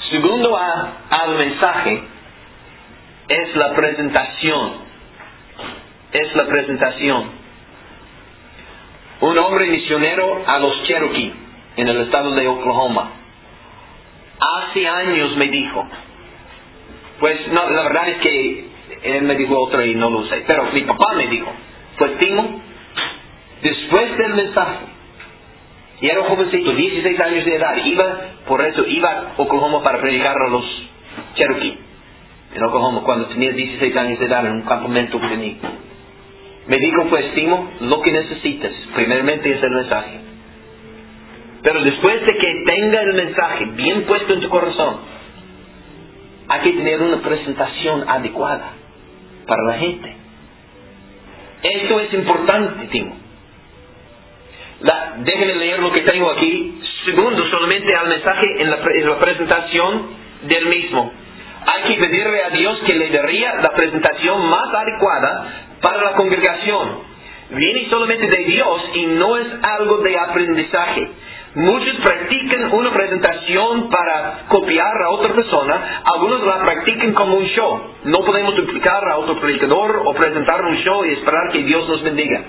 Segundo al mensaje es la presentación. Es la presentación. Un hombre misionero a los Cherokee en el estado de Oklahoma. Hace años me dijo, pues no, la verdad es que él me dijo otra y no lo sé, pero mi papá me dijo, pues Timo, después del mensaje, y era un jovencito, 16 años de edad, iba a Oklahoma para predicar a los Cherokee, en Oklahoma, cuando tenía 16 años de edad, en un campamento juvenil. Me dijo, pues Timo, lo que necesitas, primeramente es el mensaje. Pero después de que tenga el mensaje bien puesto en tu corazón, hay que tener una presentación adecuada para la gente. Esto es importante, Timo. Déjenme leer lo que tengo aquí. Segundo, solamente al mensaje en la presentación del mismo. Hay que pedirle a Dios que le daría la presentación más adecuada para la congregación. Viene solamente de Dios y no es algo de aprendizaje. Muchos practican una presentación para copiar a otra persona. Algunos la practican como un show. No podemos duplicar a otro predicador o presentar un show y esperar que Dios nos bendiga.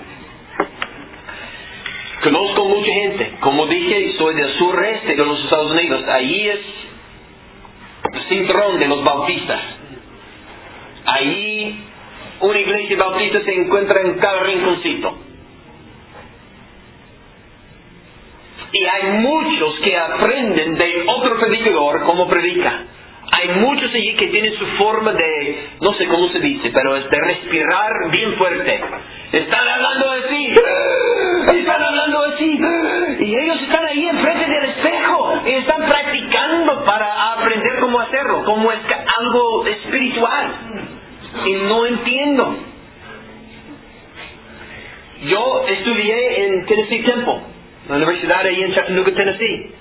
Conozco mucha gente. Como dije, soy del sureste de los Estados Unidos. Ahí es el cinturón de los bautistas. Ahí una iglesia bautista se encuentra en cada rinconcito. Y hay muchos que aprenden de otro predicador cómo predica. Hay muchos allí que tienen su forma de, no sé cómo se dice, pero es de respirar bien fuerte. Están hablando así. Están hablando así. Y ellos están ahí enfrente del espejo. Y están practicando para aprender cómo hacerlo. Como es algo espiritual. Y no entiendo. Yo estudié en Tennessee Temple, la universidad ahí en Chattanooga, Tennessee,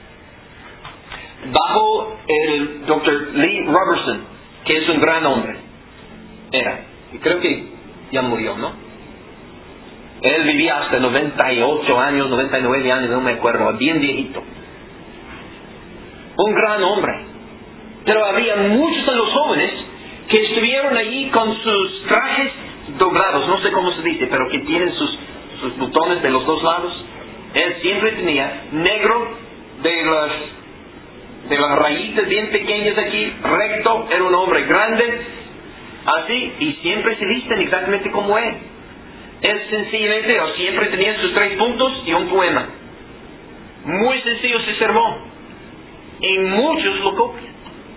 bajo el Dr. Lee Roberson, que es un gran hombre. Y creo que ya murió, ¿no? Él vivía hasta 98 años, 99 años, no me acuerdo, bien viejito. Un gran hombre. Pero había muchos de los jóvenes que estuvieron allí con sus trajes doblados, no sé cómo se dice, pero que tienen sus botones de los dos lados. Él siempre tenía negro de las rayitas bien pequeñas aquí, recto, era un hombre grande, así, y siempre se visten exactamente como él. Él sencillamente, siempre tenía sus 3 puntos y un poema. Muy sencillo ese sermón. Y muchos lo copian.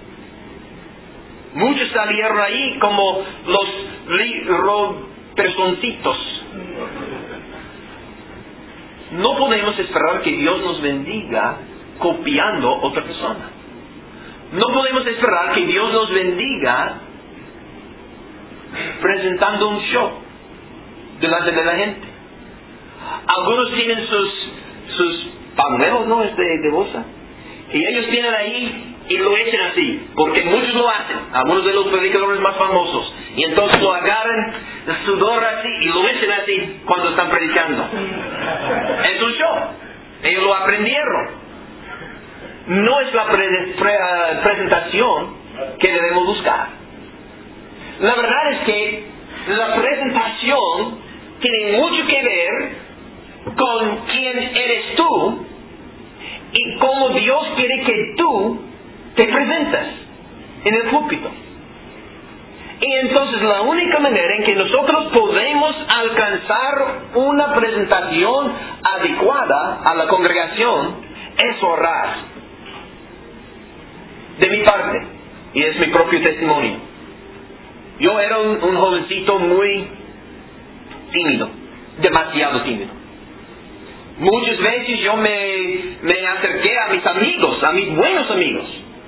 Muchos salieron ahí como los personcitos. No podemos esperar que Dios nos bendiga copiando a otra persona. No podemos esperar que Dios nos bendiga presentando un show delante de la gente. Algunos tienen sus pañuelos, ¿no? De bolsa. Y ellos tienen ahí y lo echan así, porque muchos lo hacen, algunos de los predicadores más famosos. Y entonces lo agarran, el sudor así, y lo echan así cuando están predicando. Es un show. Ellos lo aprendieron. No es la presentación que debemos buscar. La verdad es que la presentación tiene mucho que ver con quién eres tú y cómo Dios quiere que tú te presentas en el púlpito. Y entonces la única manera en que nosotros podemos alcanzar una presentación adecuada a la congregación es orar. De mi parte, y es mi propio testimonio, yo era un jovencito muy tímido, demasiado tímido. Muchas veces yo me acerqué a mis amigos, a mis buenos amigos.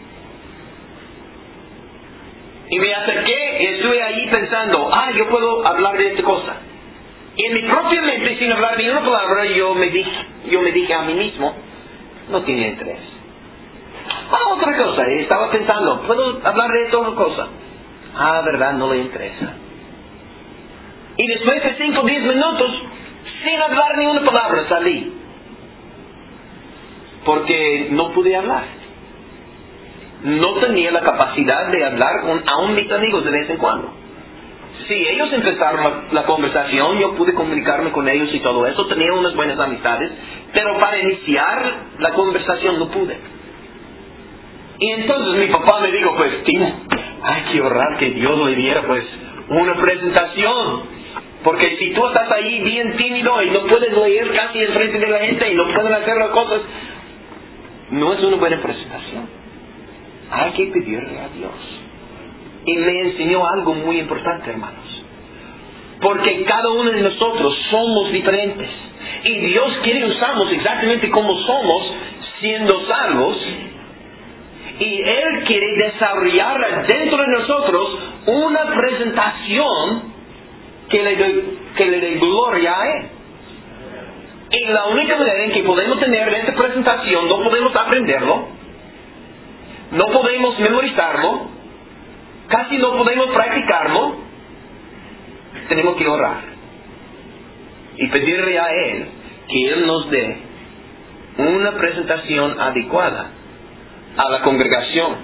Y me acerqué y estuve ahí pensando, yo puedo hablar de esta cosa. Y en mi propia mente, sin hablar ni una palabra, yo me dije a mí mismo, no tiene interés. Otra cosa, y estaba pensando, ¿puedo hablar de esta otra cosa? Verdad, no le interesa. Y después de 5 o 10 minutos, sin hablar ni una palabra, salí. Porque no pude hablar. no tenía la capacidad de hablar con aún mis amigos de vez en cuando. Si ellos empezaron la conversación, yo pude comunicarme con ellos y todo eso, tenía unas buenas amistades, pero para iniciar la conversación no pude. Y entonces mi papá me dijo, pues, Timo, hay que orar que Dios le diera, pues, una presentación. Porque si tú estás ahí bien tímido y no puedes leer casi enfrente de la gente y no pueden hacer las cosas, no es una buena presentación. Hay que pedirle a Dios. Y me enseñó algo muy importante, hermanos. Porque cada uno de nosotros somos diferentes. Y Dios quiere usarnos exactamente como somos, siendo salvos. Y Él quiere desarrollar dentro de nosotros una presentación que le dé gloria a Él. Y la única manera en que podemos tener esta presentación, no podemos aprenderlo, no podemos memorizarlo, casi no podemos practicarlo, tenemos que orar y pedirle a Él que Él nos dé una presentación adecuada a la congregación.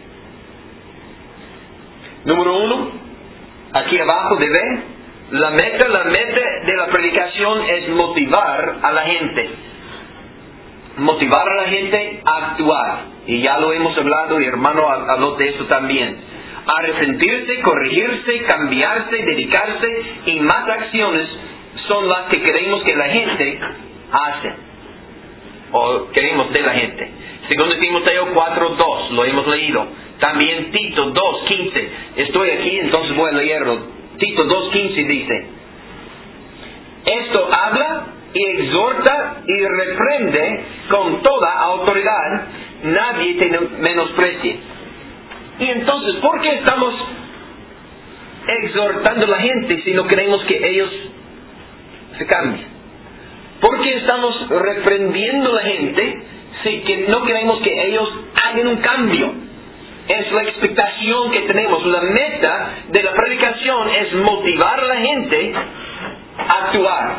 Número 1, aquí abajo de ver, la meta de la predicación es motivar a la gente. Motivar a la gente a actuar. Y ya lo hemos hablado y hermano habló de eso también. Arrepentirse, corregirse, cambiarse, dedicarse y más acciones son las que queremos que la gente hace. O queremos de la gente. Segundo Timoteo 4:2, lo hemos leído. También Tito 2:15. Estoy aquí, entonces voy a leerlo. Tito 2:15 dice: esto habla y exhorta y reprende con toda autoridad, nadie te menosprecie. Y entonces, ¿por qué estamos exhortando a la gente si no queremos que ellos se cambien? ¿Por qué estamos reprendiendo a la gente si que no queremos que ellos hagan un cambio? Es la expectación que tenemos. La meta de la predicación es motivar a la gente a actuar.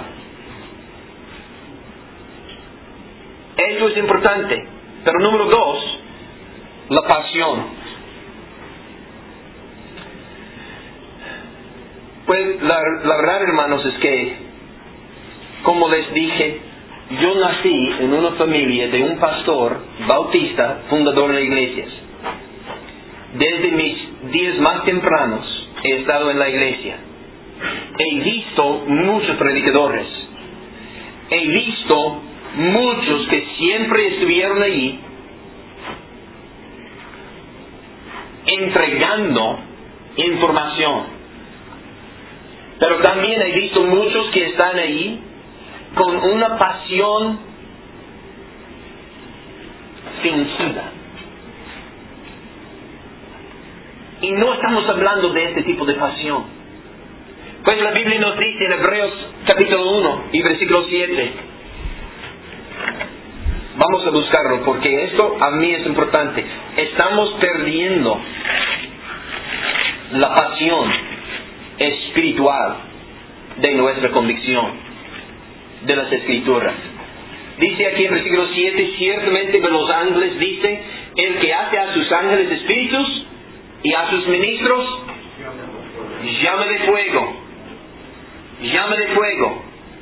Eso es importante. Pero número 2, la pasión. Pues la verdad, hermanos, es que, como les dije, yo nací en una familia de un pastor bautista, fundador de iglesias. Desde mis días más tempranos he estado en la iglesia. He visto muchos predicadores. He visto muchos que siempre estuvieron allí entregando información. Pero también he visto muchos que están allí con una pasión fingida. Y no estamos hablando de este tipo de pasión. Pues la Biblia nos dice en Hebreos capítulo 1 y versículo 7. Vamos a buscarlo porque esto a mí es importante. Estamos perdiendo la pasión espiritual de nuestra convicción de las Escrituras. Dice aquí en versículo 7, ciertamente de los ángeles dice, el que hace a sus ángeles espíritus y a sus ministros llama de fuego. Llama de fuego.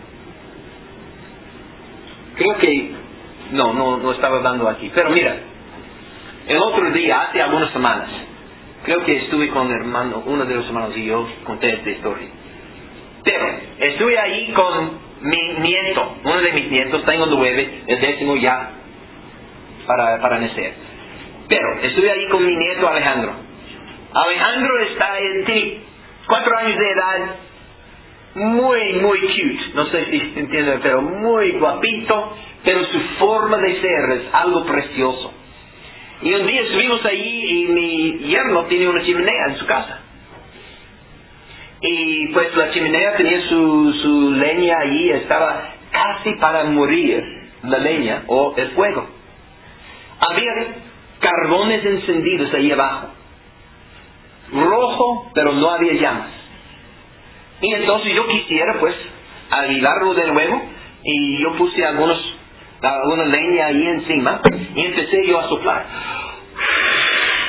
Creo que no estaba hablando aquí. Pero mira, el otro día, hace algunas semanas, creo que estuve con uno de los hermanos y yo conté esta historia. Pero estuve ahí con mi nieto, uno de mis nietos, tengo 9, el 10º ya para nacer. Pero estuve ahí con mi nieto Alejandro. Alejandro tiene 4 años de edad, muy cute, no sé si se entiende, pero muy guapito, pero su forma de ser es algo precioso. Y un día estuvimos ahí y mi yerno tiene una chimenea en su casa. Y pues la chimenea tenía su leña ahí, estaba casi para morir la leña o el fuego. Había carbones encendidos ahí abajo. Rojo, pero no había llamas. Y entonces yo quisiera pues avivarlo de nuevo y yo puse alguna leña ahí encima y empecé yo a soplar.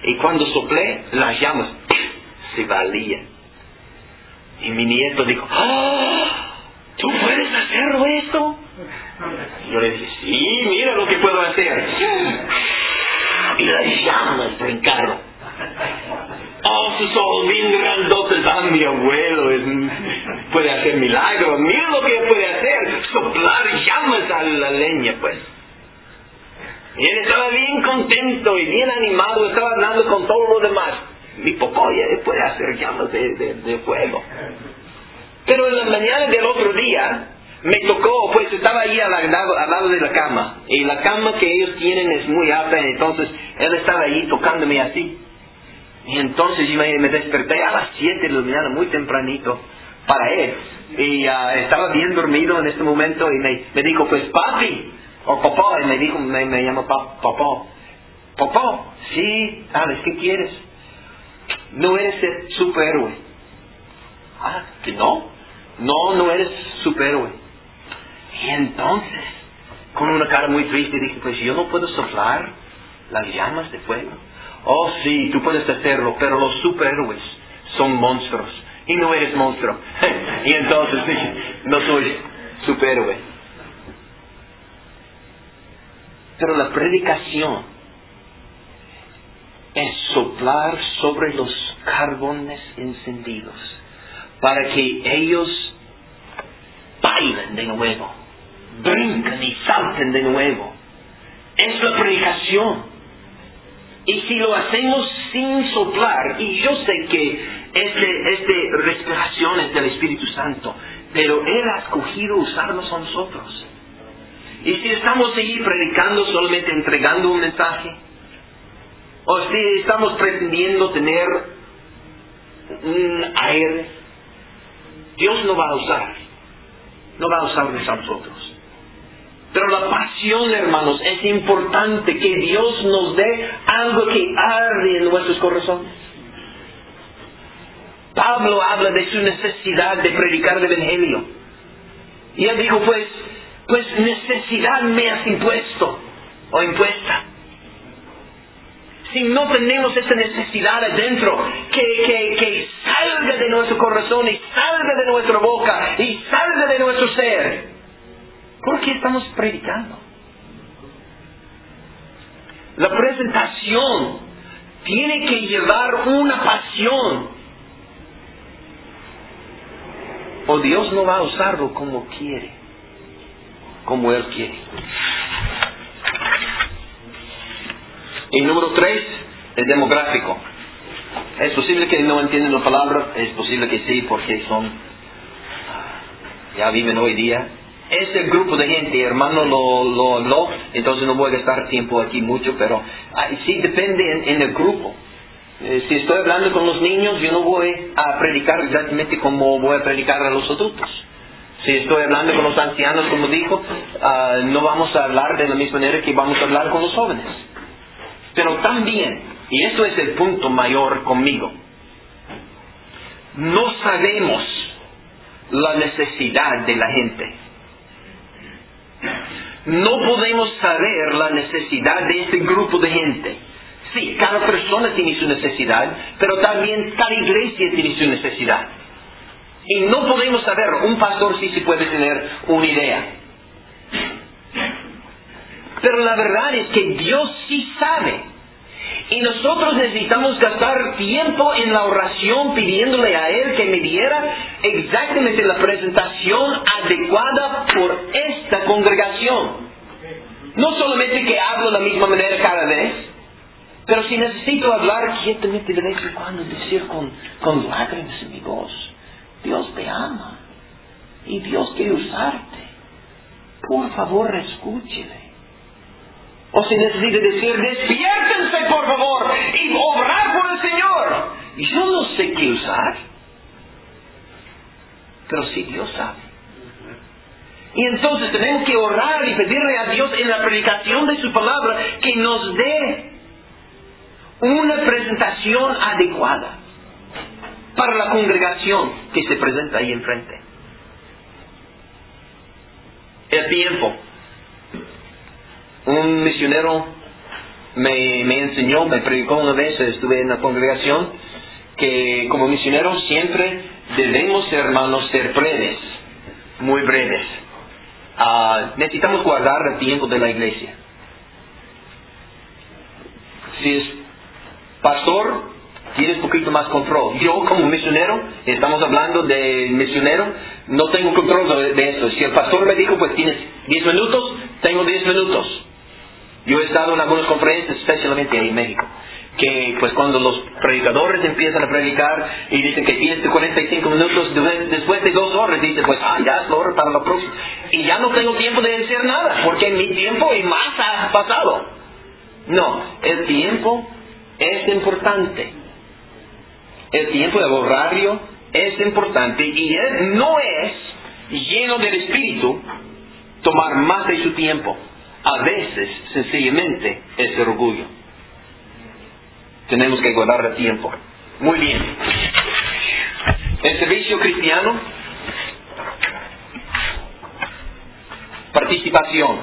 Y cuando soplé, las llamas se valían. Y mi nieto dijo, ¡ah! ¿Tú puedes hacerlo esto? Yo le dije, sí, mira lo que puedo hacer. Y las llamas brincaron. Oh, sus ojos bien grandotes. Ah, mi abuelo puede hacer milagros. Mira lo que puede hacer. Soplar llamas a la leña, pues. Y él estaba bien contento y bien animado. Estaba hablando con todos los demás. Mi papá ya puede hacer llamas de fuego. Pero en la mañana del otro día me tocó, pues estaba ahí al lado de la cama. Y la cama que ellos tienen es muy alta. Entonces él estaba ahí tocándome así. Y entonces yo me desperté a las 7 de la mañana, muy tempranito, para él. Y estaba bien dormido en este momento y me dijo, pues papi, o papá, y me dijo, me llama papá. Papá, sí, Alex, ¿qué quieres? No eres el superhéroe. Ah, ¿que no? No eres superhéroe. Y entonces, con una cara muy triste, dije, pues yo no puedo soplar las llamas de fuego. Oh, sí, tú puedes hacerlo, pero los superhéroes son monstruos. Y no eres monstruo. Y entonces dije, no soy superhéroe. Pero la predicación es soplar sobre los carbones encendidos para que ellos bailen de nuevo, brincan y salten de nuevo. Es la predicación. Y si lo hacemos sin soplar, y yo sé que respiración es del Espíritu Santo, pero Él ha escogido usarnos a nosotros. Y si estamos ahí predicando, solamente entregando un mensaje, o si estamos pretendiendo tener un aire, Dios no va a usarnos a nosotros. Pero la pasión, hermanos, es importante que Dios nos dé algo que arde en nuestros corazones. Pablo habla de su necesidad de predicar el Evangelio. Y él dijo, pues necesidad me has impuesto o impuesta. Si no tenemos esa necesidad adentro, que salga de nuestro corazón y salga de nuestra boca y salga de nuestro ser, ¿por qué estamos predicando? La presentación tiene que llevar una pasión, o Dios no va a usarlo como quiere, como Él quiere. Y número 3, el demográfico. Es posible que no entiendan la palabra, es posible que sí, porque ya viven hoy día. Es el grupo de gente, hermano lo habló, entonces no voy a gastar tiempo aquí mucho, pero sí depende en el grupo. Si estoy hablando con los niños, yo no voy a predicar exactamente como voy a predicar a los adultos. Si estoy hablando con los ancianos, como dijo, no vamos a hablar de la misma manera que vamos a hablar con los jóvenes. Pero también, y esto es el punto mayor conmigo, no sabemos la necesidad de la gente. No podemos saber la necesidad de este grupo de gente. Sí, cada persona tiene su necesidad, pero también cada iglesia tiene su necesidad. Y no podemos saber, un pastor sí se puede tener una idea. Pero la verdad es que Dios sí sabe. Y nosotros necesitamos gastar tiempo en la oración pidiéndole a Él que me diera exactamente la presentación adecuada por esta congregación. No solamente que hablo de la misma manera cada vez, pero si necesito hablar quietamente de vez en cuando, decir con lágrimas en mi voz, Dios te ama y Dios quiere usarte. Por favor, escúchele. O si necesita decir, despiértense por favor y obrar por el Señor. Yo no sé qué usar, pero sí Dios sabe. Y entonces tenemos que orar y pedirle a Dios en la predicación de su palabra que nos dé una presentación adecuada para la congregación que se presenta ahí enfrente. El tiempo. Un misionero me enseñó, me predicó una vez, estuve en la congregación, que como misioneros siempre debemos, hermanos, ser breves, muy breves. Necesitamos guardar el tiempo de la iglesia. Si es pastor, tienes poquito más control. Yo como misionero, estamos hablando de misionero, no tengo control de eso. Si el pastor me dijo, pues tienes 10 minutos, tengo 10 minutos. Yo he estado en algunas conferencias, especialmente ahí en México, que pues cuando los predicadores empiezan a predicar y dicen que tienes 45 minutos, después de 2 horas dicen, pues ya es la hora para la próxima. Y ya no tengo tiempo de decir nada, porque mi tiempo y más ha pasado. No, el tiempo es importante. El tiempo del horario es importante y él no es lleno del espíritu tomar más de su tiempo. A veces, sencillamente, es orgullo. Tenemos que guardar el tiempo. Muy bien. El servicio cristiano, participación.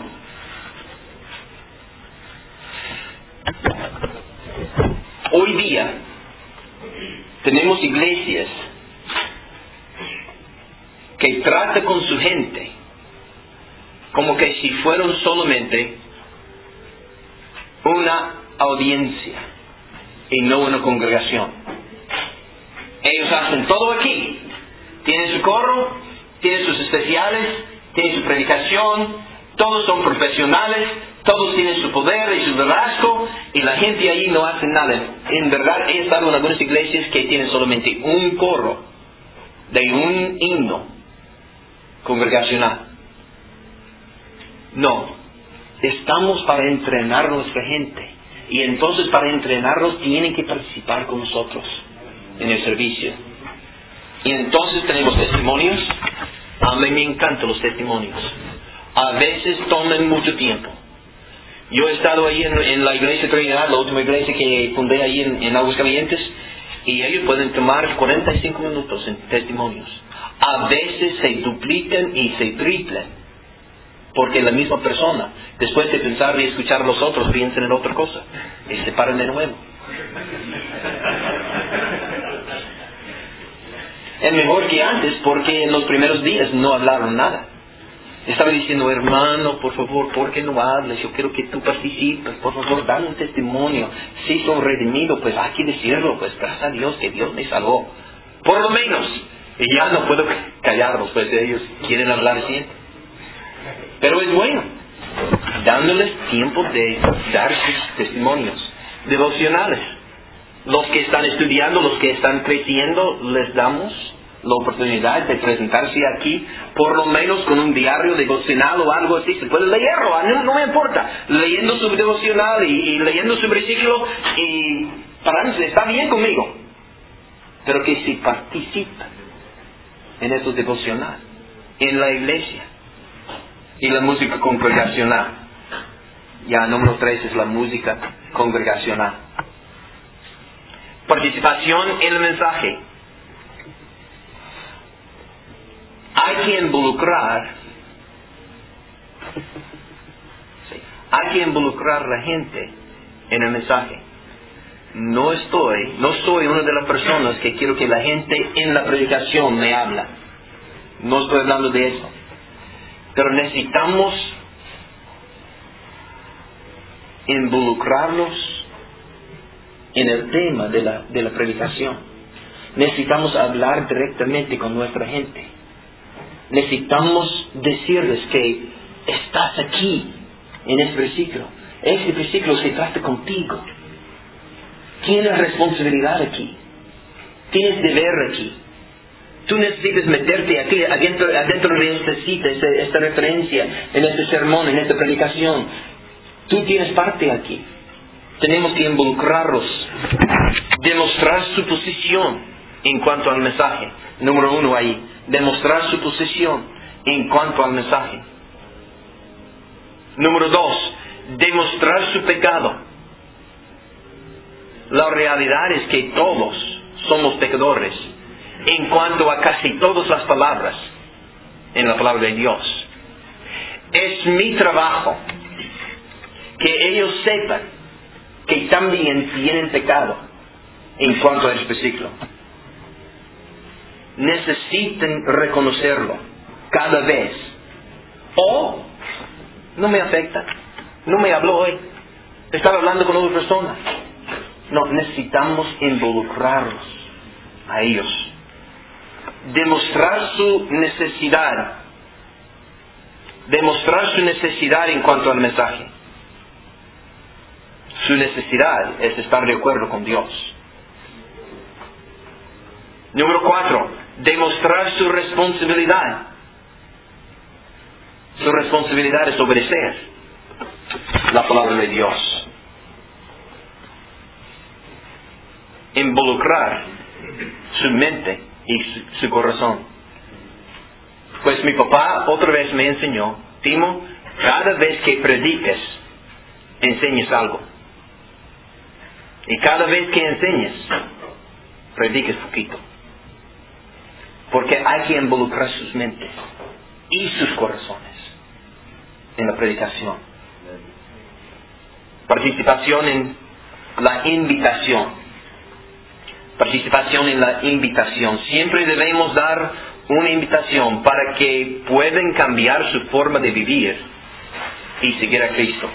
Hoy día tenemos iglesias que tratan con su gente como que si fueran solamente una audiencia y no una congregación. Ellos hacen todo aquí. Tienen su coro, tienen sus especiales, tienen su predicación, todos son profesionales, todos tienen su poder y su liderazgo, y la gente allí no hace nada. En verdad, he estado en algunas iglesias que tienen solamente un coro de un himno congregacional. No, estamos para entrenar a nuestra gente. Y entonces para entrenarlos tienen que participar con nosotros en el servicio. Y entonces tenemos testimonios. A mí me encantan los testimonios. A veces toman mucho tiempo. Yo he estado ahí en la iglesia Trinidad, la última iglesia que fundé ahí en Aguascalientes, y ellos pueden tomar 45 minutos en testimonios. A veces se duplican y se triplan. Porque la misma persona, después de pensar y escuchar a los otros, piensan en otra cosa. Y se paran de nuevo. Es mejor que antes, porque en los primeros días no hablaron nada. Estaba diciendo, hermano, por favor, ¿por qué no hablas? Yo quiero que tú participes. Por favor, dame un testimonio. Si son redimidos, pues hay que decirlo. Pues gracias a Dios que Dios me salvó. Por lo menos. Y ya no puedo callarlos, pues ellos quieren hablar siempre. Pero es bueno, dándoles tiempo de dar sus testimonios devocionales. Los que están estudiando, los que están creciendo, les damos la oportunidad de presentarse aquí, por lo menos con un diario devocional o algo así. Se puede leerlo, no me importa. Leyendo su devocional y leyendo su versículo y parándose, está bien conmigo. Pero que si participan en eso devocional, en la iglesia. Y la música congregacional. Ya, número 3 es la música congregacional. Participación en el mensaje. Hay que involucrar. Hay que involucrar a la gente en el mensaje. No soy una de las personas que quiero que la gente en la predicación me habla. No estoy hablando de eso. Pero necesitamos involucrarlos en el tema de la predicación. Necesitamos hablar directamente con nuestra gente. Necesitamos decirles que estás aquí en este versículo. Este versículo se trata contigo. Tienes responsabilidad aquí. Tienes deber aquí. Tú necesitas meterte aquí adentro de esta cita, esta referencia, en este sermón, en esta predicación. Tú tienes parte aquí. Tenemos que involucrarlos, demostrar su posición en cuanto al mensaje. Número 1 ahí, demostrar su posición en cuanto al mensaje. Número 2, demostrar su pecado. La realidad es que todos somos pecadores en cuanto a casi todas las palabras en la palabra de Dios. Es mi trabajo que ellos sepan que también tienen pecado en cuanto a este versículo. Necesitan reconocerlo cada vez. O no me afecta, no me habló hoy, estaba hablando con otra persona. No, necesitamos involucrarlos a ellos, demostrar su necesidad en cuanto al mensaje. Su necesidad es estar de acuerdo con Dios. Número 4, demostrar su responsabilidad. Su responsabilidad es obedecer la palabra de Dios. Involucrar su mente y su corazón. Pues mi papá otra vez me enseñó, Timo, cada vez que prediques, enseñes algo. Y cada vez que enseñes, prediques poquito. Porque hay que involucrar sus mentes y sus corazones en la predicación. Participación en la invitación. Participación en la invitación. Siempre debemos dar una invitación para que puedan cambiar su forma de vivir y seguir a Cristo.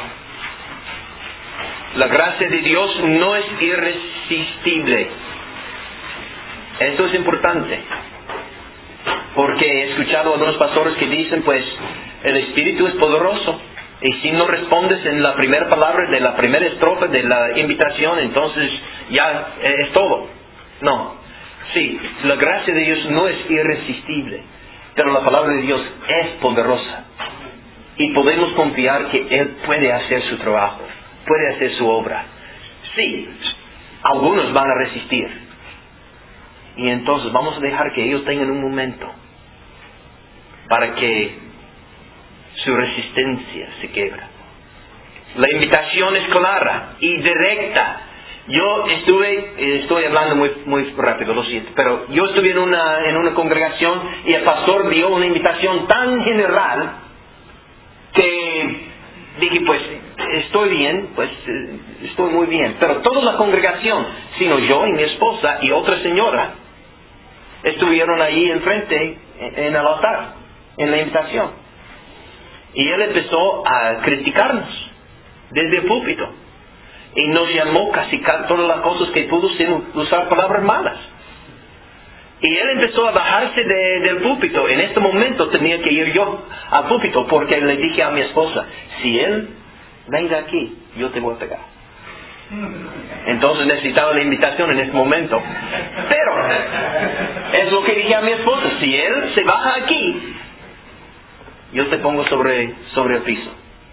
La gracia de Dios no es irresistible. Esto es importante. Porque he escuchado a algunos pastores que dicen, pues, el Espíritu es poderoso. Y si no respondes en la primera palabra de la primera estrofa de la invitación, entonces ya es todo. No. Sí, la gracia de Dios no es irresistible. Pero la palabra de Dios es poderosa. Y podemos confiar que Él puede hacer su trabajo. Puede hacer su obra. Sí, algunos van a resistir. Y entonces vamos a dejar que ellos tengan un momento para que su resistencia se quebra. La invitación es clara y directa. Yo estoy hablando muy rápido, lo siento, pero yo estuve en una congregación y el pastor dio una invitación tan general que dije, pues, estoy bien, pues, estoy muy bien. Pero toda la congregación, sino yo y mi esposa y otra señora, estuvieron ahí enfrente, en el altar, en la invitación. Y él empezó a criticarnos desde el púlpito. Y nos llamó casi todas las cosas que pudo sin usar palabras malas. Y él empezó a bajarse del púlpito. En este momento tenía que ir yo al púlpito porque le dije a mi esposa, si él venga aquí, yo te voy a pegar. Entonces necesitaba la invitación en este momento. Pero es lo que dije a mi esposa, si él se baja aquí, yo te pongo sobre el piso.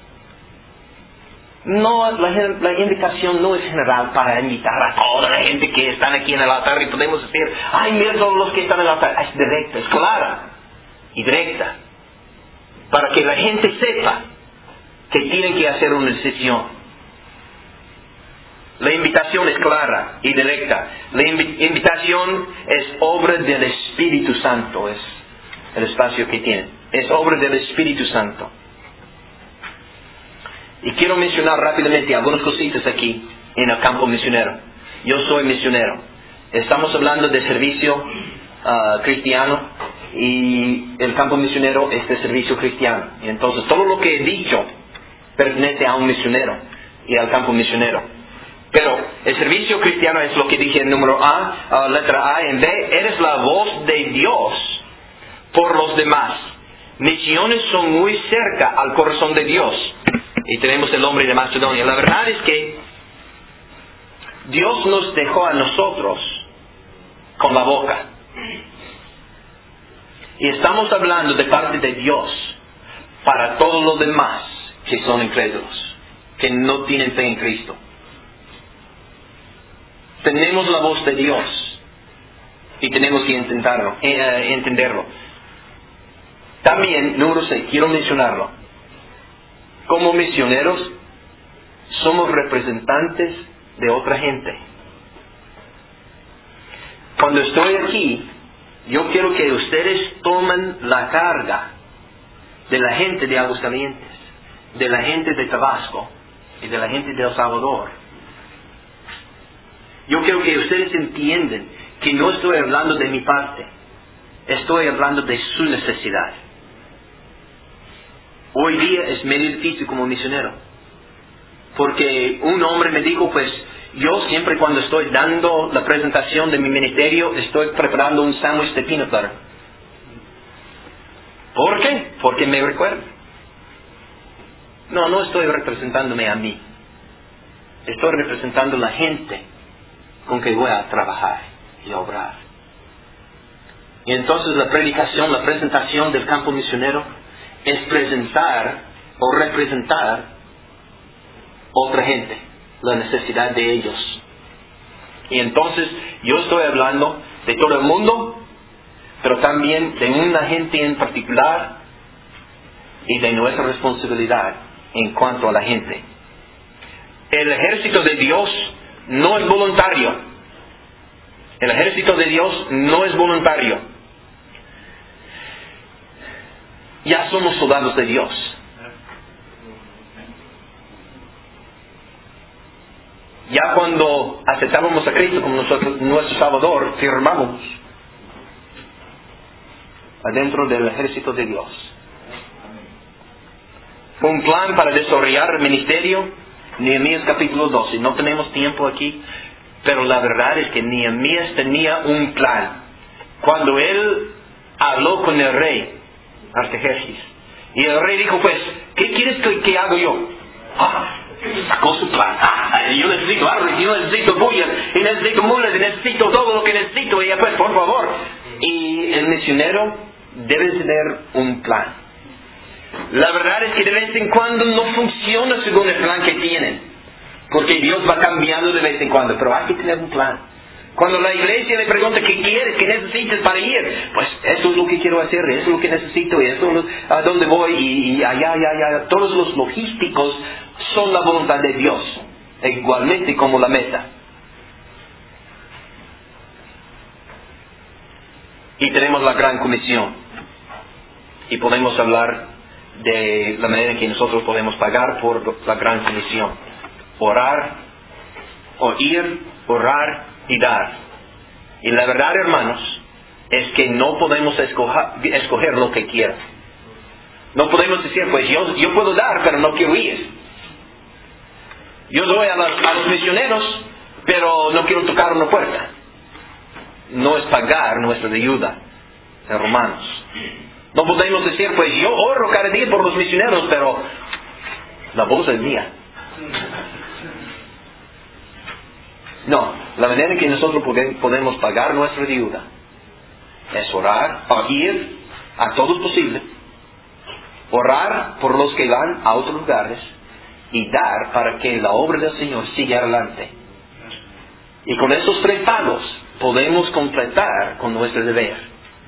No, la invitación no es general para invitar a toda la gente que están aquí en el altar y podemos decir, ay, mira todos los que están en el altar. Es directa, es clara y directa. Para que la gente sepa que tienen que hacer una decisión. La invitación es clara y directa. La invitación es obra del Espíritu Santo, es el espacio que tiene. Es obra del Espíritu Santo. Y quiero mencionar rápidamente algunas cositas aquí en el campo misionero. Yo soy misionero. Estamos hablando de servicio cristiano y el campo misionero es de servicio cristiano. Y entonces todo lo que he dicho pertenece a un misionero y al campo misionero. Pero el servicio cristiano es lo que dije en número A, letra A en B. Eres la voz de Dios por los demás. Misiones son muy cerca al corazón de Dios. Y tenemos el hombre de Macedonia. La verdad es que Dios nos dejó a nosotros con la boca. Y estamos hablando de parte de Dios para todos los demás que son incrédulos, que no tienen fe en Cristo. Tenemos la voz de Dios y tenemos que entenderlo. También, número 6, quiero mencionarlo. Como misioneros, somos representantes de otra gente. Cuando estoy aquí, yo quiero que ustedes tomen la carga de la gente de Aguascalientes, de la gente de Tabasco y de la gente de El Salvador yo quiero que ustedes entiendan que no estoy hablando de mi parte. Estoy hablando de su necesidad. Hoy día es medio difícil como misionero. Porque un hombre me dijo, pues, yo siempre cuando estoy dando la presentación de mi ministerio, estoy preparando un sándwich de peanut butter. ¿Por qué? Porque me recuerda. No estoy representándome a mí. Estoy representando a la gente con que voy a trabajar y obrar. Y entonces la predicación, la presentación del campo misionero es presentar o representar otra gente, la necesidad de ellos. Y entonces yo estoy hablando de todo el mundo, pero también de una gente en particular y de nuestra responsabilidad en cuanto a la gente. El ejército de Dios no es voluntario. El ejército de Dios no es voluntario. Ya somos soldados de Dios. Ya cuando aceptábamos a Cristo como nuestro Salvador, firmamos adentro del ejército de Dios. Fue un plan para desarrollar el ministerio, Nehemías capítulo 12. No tenemos tiempo aquí, pero la verdad es que Nehemías tenía un plan. Cuando él habló con el rey Artajerjes, y el rey dijo, pues, ¿qué quieres que haga yo? Sacó su plan. Yo necesito árboles, yo necesito bullas, y necesito mulas, y necesito todo lo que necesito, y pues, por favor. Y el misionero debe tener un plan. La verdad es que de vez en cuando no funciona según el plan que tienen, porque Dios va cambiando de vez en cuando, pero hay que tener un plan. Cuando la iglesia le pregunta qué quieres, qué necesitas para ir, pues eso es lo que quiero hacer, eso es lo que necesito, y eso es a dónde voy, y allá, todos los logísticos son la voluntad de Dios, igualmente como la meta. Y tenemos la gran comisión, y podemos hablar de la manera en que nosotros podemos pagar por la gran comisión. Orar, oír, orar y dar. Y la verdad, hermanos, es que no podemos escoger lo que quiero. No podemos decir, pues yo puedo dar, pero no quiero ir. Yo doy a los misioneros, pero no quiero tocar una puerta. No es pagar nuestra deuda, hermanos. No podemos decir, pues yo oro cada día por los misioneros, pero la voz es mía. No, la manera en que nosotros podemos pagar nuestra deuda es orar, ir a todos posible, orar por los que van a otros lugares y dar para que la obra del Señor siga adelante. Y con esos tres pagos podemos completar con nuestro deber.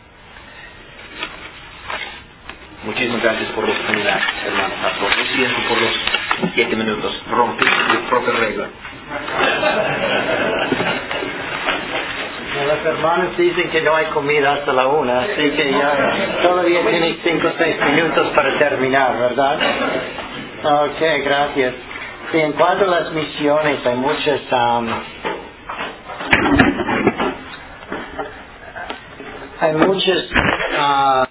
Muchísimas gracias por la oportunidad, hermano pastor. Lo siento por los 7 minutos. Rompí mi propia regla. Los hermanos dicen que no hay comida hasta la 1, así que ya todavía tienes 5 o 6 minutos para terminar, ¿verdad? Ok, gracias. Sí, en cuanto a las misiones, hay muchas